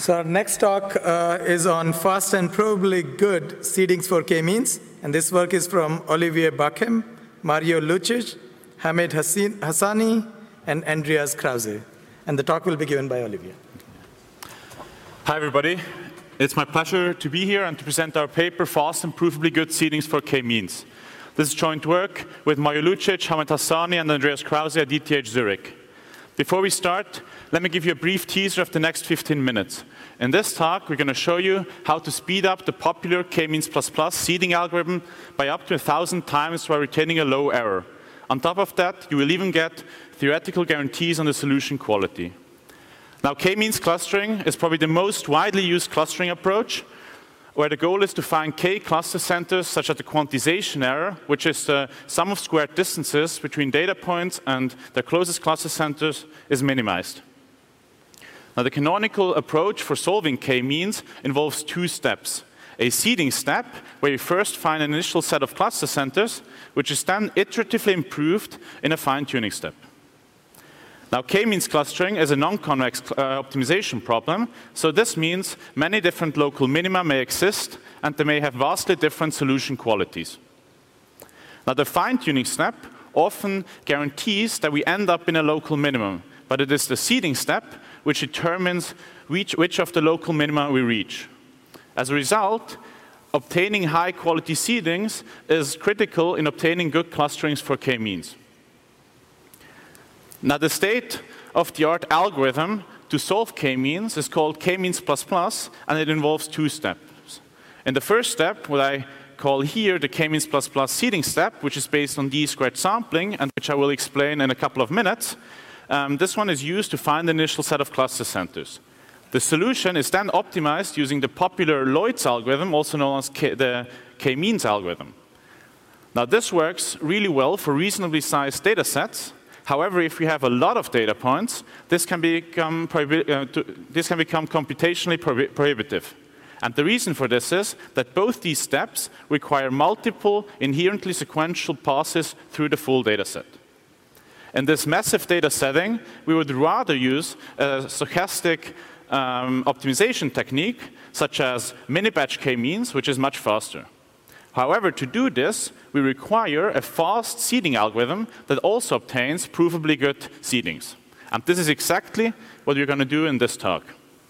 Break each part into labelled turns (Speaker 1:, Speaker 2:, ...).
Speaker 1: So our next talk is on fast and probably good seedings for k-means. And this work is from Olivier Bachem, Mario Lucic, Hamid Hassani, and Andreas Krause. And the talk will be given by Olivier.
Speaker 2: Hi, everybody. It's my pleasure to be here and to present our paper, Fast and Provably Good Seedings for K-Means. This is joint work with Mario Lucic, Hamid Hassani, and Andreas Krause at ETH Zurich. Before we start, let me give you a brief teaser of the next 15 minutes. In this talk, we're going to show you how to speed up the popular K-means++ seeding algorithm by up to 1,000 times while retaining a low error. On top of that, you will even get theoretical guarantees on the solution quality. Now, K-means clustering is probably the most widely used clustering approach, where the goal is to find K cluster centers such that the quantization error, which is the sum of squared distances between data points and their closest cluster centers, is minimized. Now, the canonical approach for solving K-means involves two steps. A seeding step, where you first find an initial set of cluster centers, which is then iteratively improved in a fine-tuning step. Now, K-means clustering is a non-convex optimization problem, so this means many different local minima may exist, and they may have vastly different solution qualities. Now, the fine-tuning step often guarantees that we end up in a local minimum, but it is the seeding step which determines which of the local minima we reach. As a result, obtaining high-quality seedings is critical in obtaining good clusterings for K-means. Now, the state-of-the-art algorithm to solve K-means is called K-means++, and it involves two steps. In the first step, what I call here the K-means++ seeding step, which is based on d-squared sampling, and which I will explain in a couple of minutes, this one is used to find the initial set of cluster centers. The solution is then optimized using the popular Lloyd's algorithm, also known as the K-means algorithm. Now, this works really well for reasonably sized data sets. However, if we have a lot of data points, this can become computationally prohibitive. And the reason for this is that both these steps require multiple inherently sequential passes through the full data set. In this massive data setting, we would rather use a stochastic optimization technique, such as mini-batch K-means, which is much faster. However, to do this, we require a fast seeding algorithm that also obtains provably good seedings. And this is exactly what we're going to do in this talk.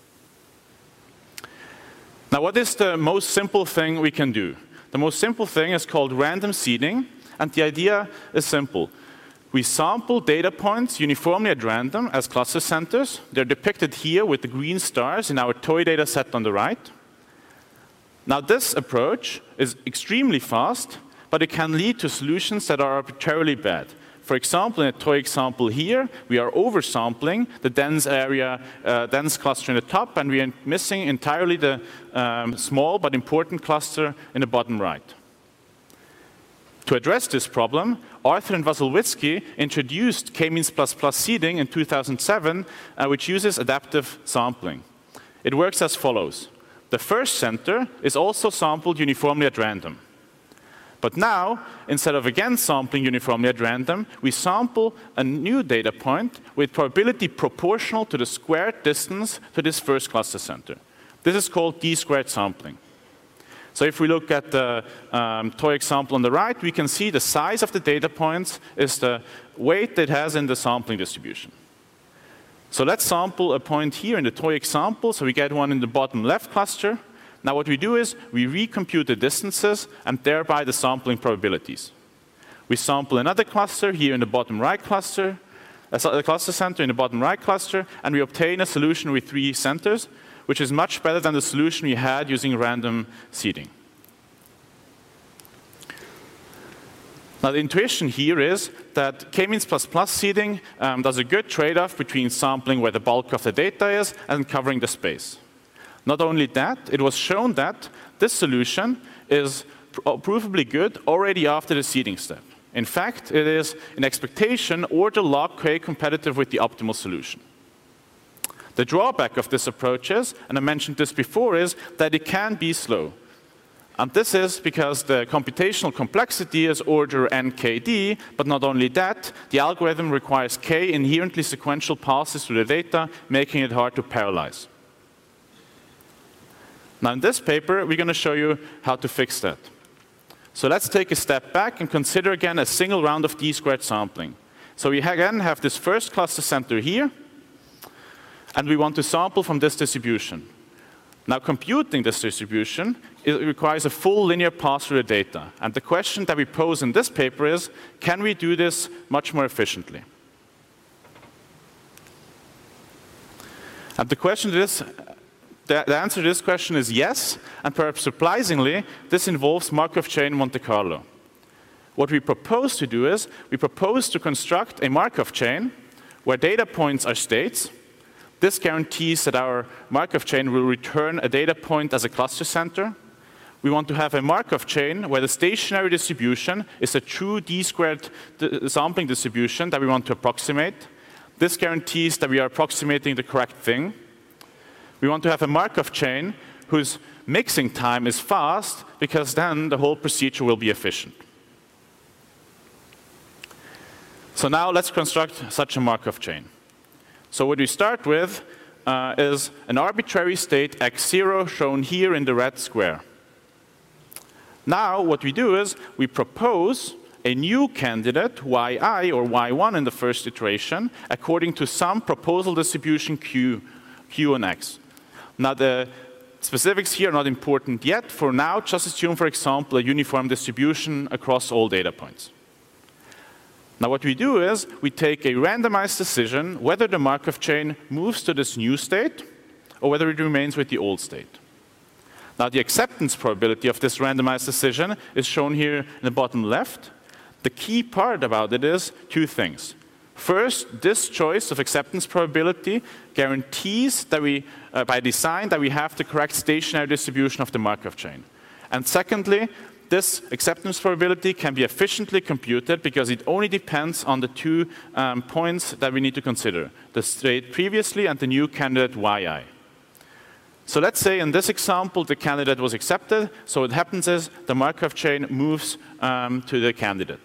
Speaker 2: Now, what is the most simple thing we can do? The most simple thing is called random seeding, and the idea is simple. We sample data points uniformly at random as cluster centers. They're depicted here with the green stars in our toy data set on the right. Now, this approach is extremely fast, but it can lead to solutions that are arbitrarily bad. For example, in a toy example here, we are oversampling the dense cluster in the top, and we are missing entirely the small but important cluster in the bottom right. To address this problem, Arthur and Wasilewski introduced K-means++ seeding in 2007, which uses adaptive sampling. It works as follows. The first center is also sampled uniformly at random. But now, instead of again sampling uniformly at random, we sample a new data point with probability proportional to the squared distance to this first cluster center. This is called d-squared sampling. So if we look at the toy example on the right, we can see the size of the data points is the weight it has in the sampling distribution. So let's sample a point here in the toy example. So we get one in the bottom left cluster. Now what we do is we recompute the distances and thereby the sampling probabilities. We sample another cluster here in the bottom right cluster, a cluster center in the bottom right cluster, and we obtain a solution with 3 centers, which is much better than the solution we had using random seeding. Now, the intuition here is that K-means++ seeding does a good trade-off between sampling where the bulk of the data is and covering the space. Not only that, it was shown that this solution is provably good already after the seeding step. In fact, it is in expectation order log K competitive with the optimal solution. The drawback of this approach is, and I mentioned this before, is that it can be slow. And this is because the computational complexity is order nkd, but not only that, the algorithm requires k inherently sequential passes through the data, making it hard to parallelize. Now, in this paper, we're going to show you how to fix that. So let's take a step back and consider again a single round of d-squared sampling. So we again have this first cluster center here, and we want to sample from this distribution. Now, computing this distribution, it requires a full linear path through the data. And the question that we pose in this paper is, can we do this much more efficiently? And the answer to this question is yes, and perhaps surprisingly, this involves Markov chain Monte Carlo. What we propose to do is, we propose to construct a Markov chain where data points are states. This guarantees that our Markov chain will return a data point as a cluster center. We want to have a Markov chain where the stationary distribution is a true d-squared sampling distribution that we want to approximate. This guarantees that we are approximating the correct thing. We want to have a Markov chain whose mixing time is fast, because then the whole procedure will be efficient. So now let's construct such a Markov chain. So what we start with is an arbitrary state x0 shown here in the red square. Now what we do is we propose a new candidate, yi or y1 in the first iteration, according to some proposal distribution q on x. Now the specifics here are not important yet. For now, just assume, for example, a uniform distribution across all data points. Now what we do is we take a randomized decision whether the Markov chain moves to this new state or whether it remains with the old state. Now the acceptance probability of this randomized decision is shown here in the bottom left. The key part about it is two things. First, this choice of acceptance probability guarantees that we, by design, that we have the correct stationary distribution of the Markov chain. And secondly, this acceptance probability can be efficiently computed because it only depends on the two points that we need to consider, the state previously and the new candidate yi. So let's say in this example the candidate was accepted. So what happens is the Markov chain moves to the candidate.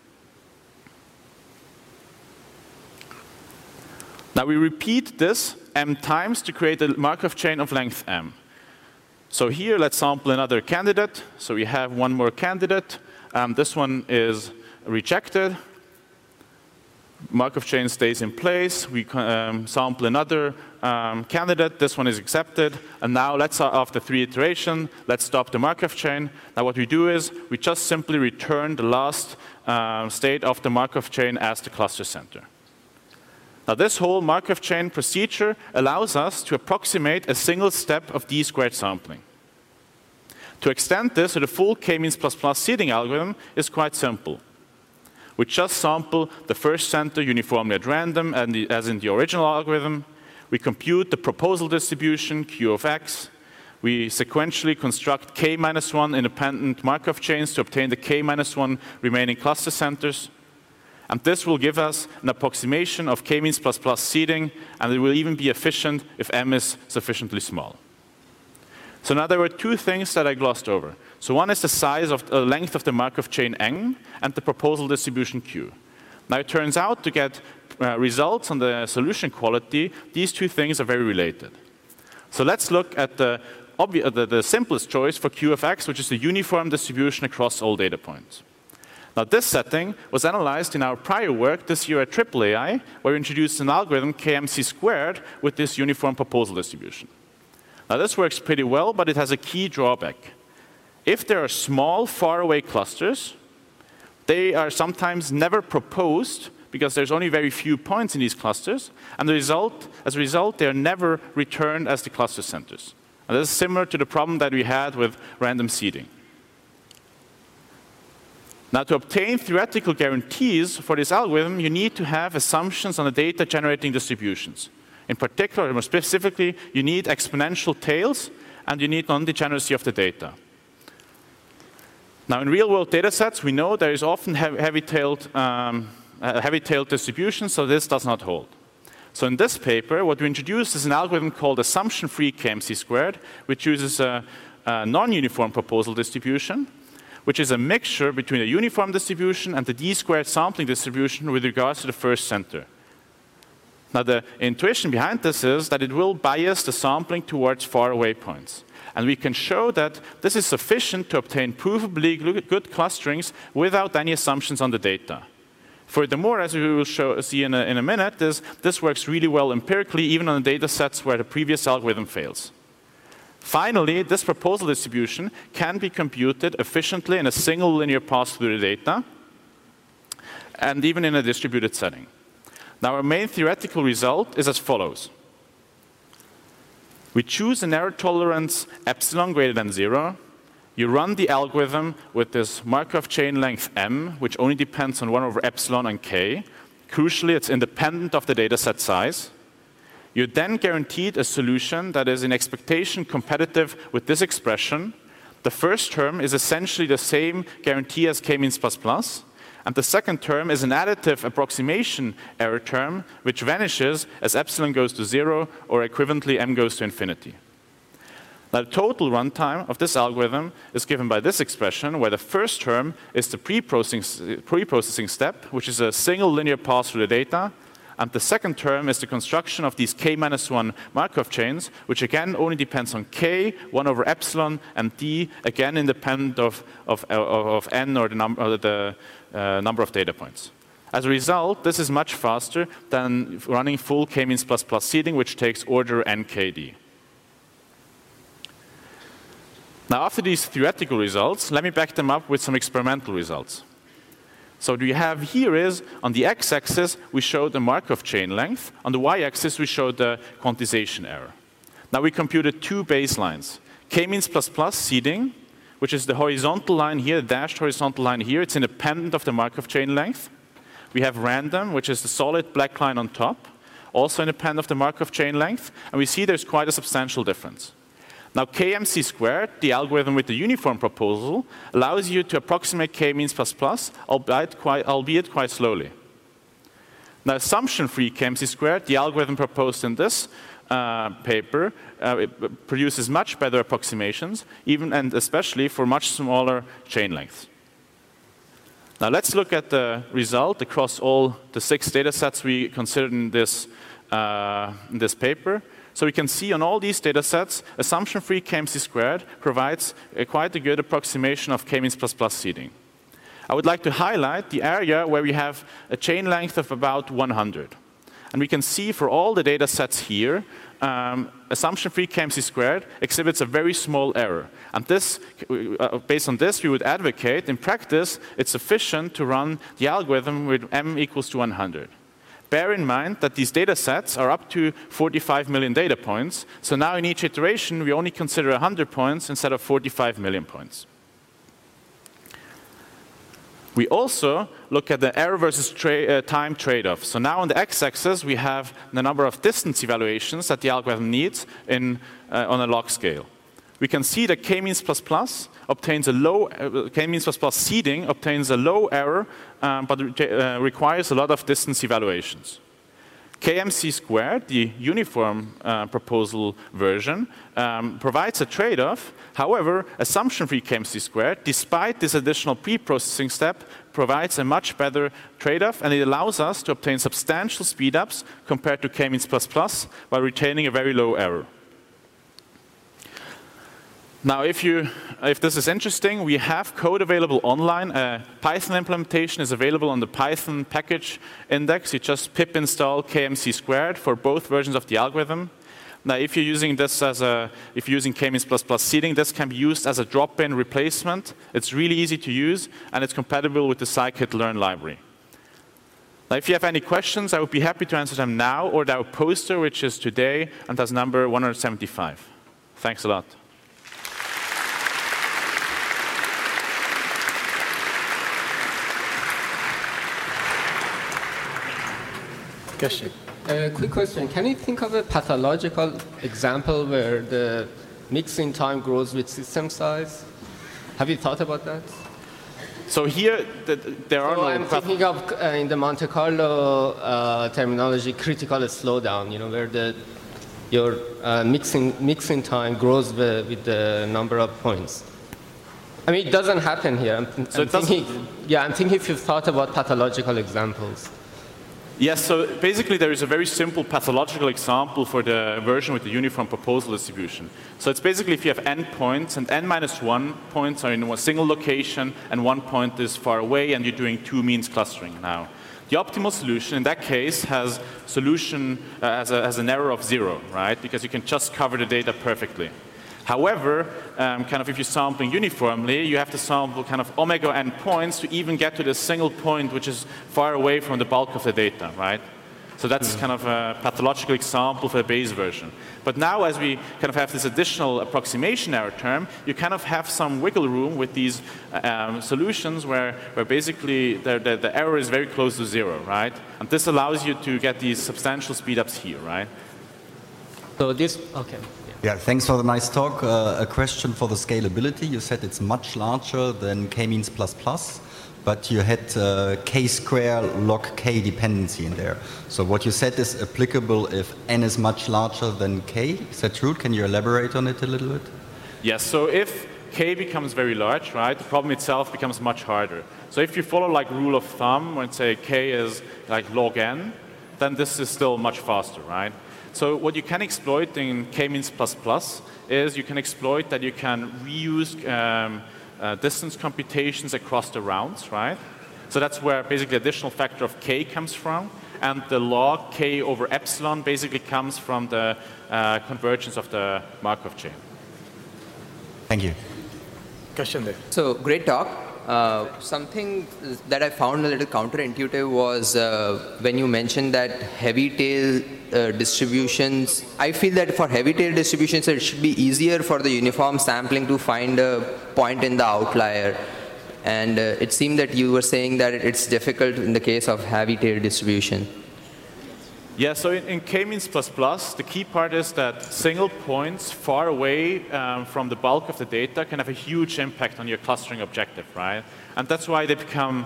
Speaker 2: Now we repeat this m times to create a Markov chain of length m. So here, let's sample another candidate. So we have one more candidate. This one is rejected. Markov chain stays in place. We sample another candidate. This one is accepted. And now, after 3 iterations, let's stop the Markov chain. Now what we do is we just simply return the last state of the Markov chain as the cluster center. Now this whole Markov chain procedure allows us to approximate a single step of d-squared sampling. To extend this to the full k-means ++ seeding algorithm is quite simple. We just sample the first center uniformly at random, as in the original algorithm. We compute the proposal distribution, q of x. We sequentially construct k-1 independent Markov chains to obtain the k-1 remaining cluster centers. And this will give us an approximation of k-means ++ seeding, and it will even be efficient if m is sufficiently small. So now there were two things that I glossed over. So one is the size of the length of the Markov chain n and the proposal distribution q. Now it turns out to get results on the solution quality, these two things are very related. So let's look at the simplest choice for q of x, which is the uniform distribution across all data points. Now this setting was analyzed in our prior work this year at AAAI, where we introduced an algorithm KMC² with this uniform proposal distribution. Now this works pretty well, but it has a key drawback. If there are small, faraway clusters, they are sometimes never proposed because there's only very few points in these clusters, and as a result, they are never returned as the cluster centers. And this is similar to the problem that we had with random seeding. Now, to obtain theoretical guarantees for this algorithm, you need to have assumptions on the data generating distributions. In particular, more specifically, you need exponential tails, and you need non-degeneracy of the data. Now, in real-world data sets, we know there is often heavy-tailed distribution, so this does not hold. So in this paper, what we introduced is an algorithm called assumption-free KMC², which uses a non-uniform proposal distribution, which is a mixture between a uniform distribution and the d-squared sampling distribution with regards to the first center. Now, the intuition behind this is that it will bias the sampling towards faraway points. And we can show that this is sufficient to obtain provably good clusterings without any assumptions on the data. Furthermore, as we will see in a minute, this works really well empirically, even on the data sets where the previous algorithm fails. Finally, this proposal distribution can be computed efficiently in a single linear pass through the data, and even in a distributed setting. Now, our main theoretical result is as follows. We choose an error tolerance epsilon greater than 0. You run the algorithm with this Markov chain length m, which only depends on 1 over epsilon and k. Crucially, it's independent of the dataset size. You're then guaranteed a solution that is in expectation competitive with this expression. The first term is essentially the same guarantee as k-means plus plus. And the second term is an additive approximation error term, which vanishes as epsilon goes to 0, or equivalently m goes to infinity. Now, the total runtime of this algorithm is given by this expression, where the first term is the pre-processing step, which is a single linear pass through the data. And the second term is the construction of these k-1 Markov chains, which again only depends on k, 1 over epsilon, and d, again independent of n, or the number of data points. As a result, this is much faster than running full k-means plus plus seeding, which takes order nkd. Now, after these theoretical results, let me back them up with some experimental results. So what we have here is, on the x-axis, we show the Markov chain length. On the y-axis, we show the quantization error. Now, we computed 2 baselines. K-means plus plus seeding, which is the horizontal line here, the dashed horizontal line here. It's independent of the Markov chain length. We have random, which is the solid black line on top, also independent of the Markov chain length. And we see there's quite a substantial difference. Now, KMC squared, the algorithm with the uniform proposal, allows you to approximate k-means plus plus, albeit quite slowly. Now, assumption-free KMC squared, the algorithm proposed in this paper, it produces much better approximations, even and especially for much smaller chain lengths. Now, let's look at the result across all the 6 data sets we considered in this paper. So we can see on all these data sets, assumption-free KMC squared provides quite a good approximation of k-means plus plus seeding. I would like to highlight the area where we have a chain length of about 100. And we can see for all the data sets here, assumption-free KMC squared exhibits a very small error. And this, based on this, we would advocate, in practice, it's sufficient to run the algorithm with m equals to 100. Bear in mind that these data sets are up to 45 million data points. So now in each iteration, we only consider 100 points instead of 45 million points. We also look at the error versus time trade-off. So now on the x-axis, we have the number of distance evaluations that the algorithm needs on a log scale. We can see that k-means plus plus obtains a low, k-means plus plus seeding obtains a low error, but requires a lot of distance evaluations. KMC squared, the uniform proposal version, provides a trade-off. However, assumption-free KMC squared, despite this additional pre-processing step, provides a much better trade-off, and it allows us to obtain substantial speedups compared to k-means plus plus while retaining a very low error. Now, if this is interesting, we have code available online. Python implementation is available on the Python package index. You just pip install KMC squared for both versions of the algorithm. Now, if you're using this if you're using k-means plus plus seeding, this can be used as a drop-in replacement. It's really easy to use, and it's compatible with the scikit-learn library. Now, if you have any questions, I would be happy to answer them now, or our poster, which is today and has number 175. Thanks a lot.
Speaker 3: Quick question. Can you think of a pathological example where the mixing time grows with system size? Have you thought about that?
Speaker 2: So here, there are no...
Speaker 3: I'm thinking of, in the Monte Carlo terminology, critical slowdown, where your mixing time grows with the number of points. I mean, it doesn't happen here. I'm thinking if you've thought about pathological examples.
Speaker 2: Yes, so basically there is a very simple pathological example for the version with the uniform proposal distribution. So it's basically if you have n points, and n minus 1 points are in a single location, and 1 point is far away, and you're doing 2 means clustering now. The optimal solution in that case has solution has an error of 0, right? Because you can just cover the data perfectly. However, kind of if you're sampling uniformly, you have to sample kind of omega n points to even get to the single point which is far away from the bulk of the data, right? So that's kind of a pathological example for the Bayes version. But now as we kind of have this additional approximation error term, you kind of have some wiggle room with these solutions where basically the error is very close to 0, right? And this allows you to get these substantial speedups here, right?
Speaker 3: So this, okay.
Speaker 4: Yeah, thanks for the nice talk. A question for the scalability. You said it's much larger than k-means ++, but you had k-square log k dependency in there. So what you said is applicable if n is much larger than k. Is that true? Can you elaborate on it a little bit?
Speaker 2: Yes, so if k becomes very large, right, the problem itself becomes much harder. So if you follow like rule of thumb, when say k is like log n, then this is still much faster, right? So what you can exploit in k-means ++ is you can exploit that you can reuse distance computations across the rounds, right? So that's where basically additional factor of k comes from, and the log k over epsilon basically comes from the convergence of the Markov chain.
Speaker 4: Thank you.
Speaker 1: Question there.
Speaker 5: So great talk. Something that I found a little counterintuitive was when you mentioned that heavy tail distributions. I feel that for heavy tail distributions, it should be easier for the uniform sampling to find a point in the outlier. And it seemed that you were saying that it's difficult in the case of heavy tail distribution.
Speaker 2: Yeah, so in k-means ++, the key part is that single points far away from the bulk of the data can have a huge impact on your clustering objective, right? And that's why they become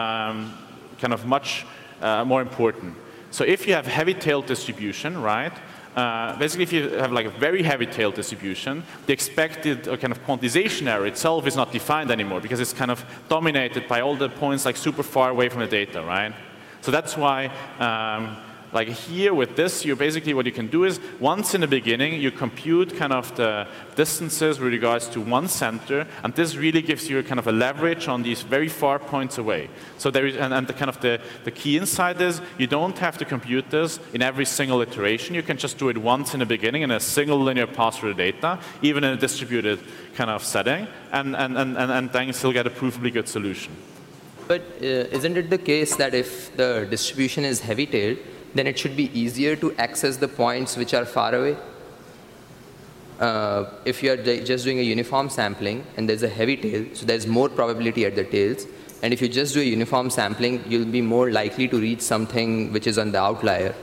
Speaker 2: kind of much more important. So if you have heavy-tailed distribution, right, basically if you have like a very heavy-tailed distribution, the expected kind of quantization error itself is not defined anymore because it's kind of dominated by all the points like super far away from the data, right? So that's why like here with this, you basically what you can do is once in the beginning you compute kind of the distances with regards to one center, and this really gives you kind of a leverage on these very far points away. So there is, and the kind of the key insight is you don't have to compute this in every single iteration. You can just do it once in the beginning in a single linear pass through the data, even in a distributed kind of setting, and then you still get a provably good solution.
Speaker 5: But isn't it the case that if the distribution is heavy-tailed, then it should be easier to access the points which are far away? If you are just doing a uniform sampling and there's a heavy tail, so there's more probability at the tails. And if you just do a uniform sampling, you'll be more likely to reach something which is on the outlier.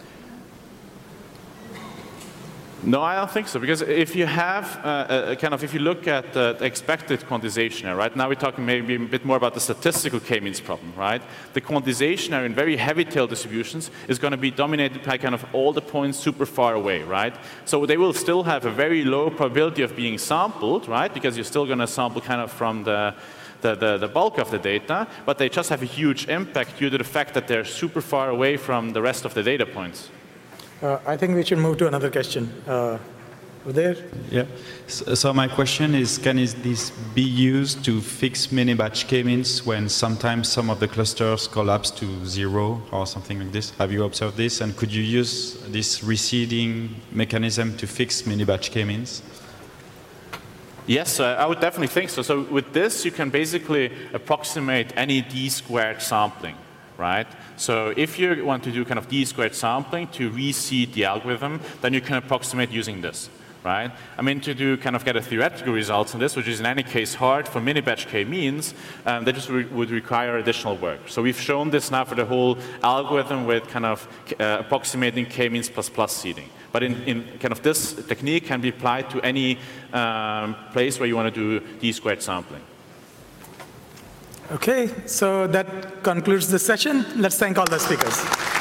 Speaker 2: No, I don't think so, because if you have if you look at the expected quantization error, right? Now we're talking maybe a bit more about the statistical k-means problem, right? The quantization error in very heavy tail distributions is going to be dominated by kind of all the points super far away, right? So they will still have a very low probability of being sampled, right? Because you're still going to sample kind of from the bulk of the data, but they just have a huge impact due to the fact that they're super far away from the rest of the data points.
Speaker 1: I think we should move to another question. Over there?
Speaker 6: Yeah. So my question is, can this be used to fix mini-batch k-means when sometimes some of the clusters collapse to 0 or something like this? Have you observed this? And could you use this receding mechanism to fix mini-batch k-means?
Speaker 2: Yes, I would definitely think so. So with this, you can basically approximate any d-squared sampling, right? So if you want to do kind of d-squared sampling to reseed the algorithm, then you can approximate using this, right? I mean, to do kind of get a theoretical results on this, which is in any case hard for mini-batch k-means, they just would require additional work. So we've shown this now for the whole algorithm with kind of approximating k-means ++ seeding. But in kind of this technique can be applied to any place where you want to do d-squared sampling.
Speaker 1: Okay, so that concludes the session. Let's thank all the speakers.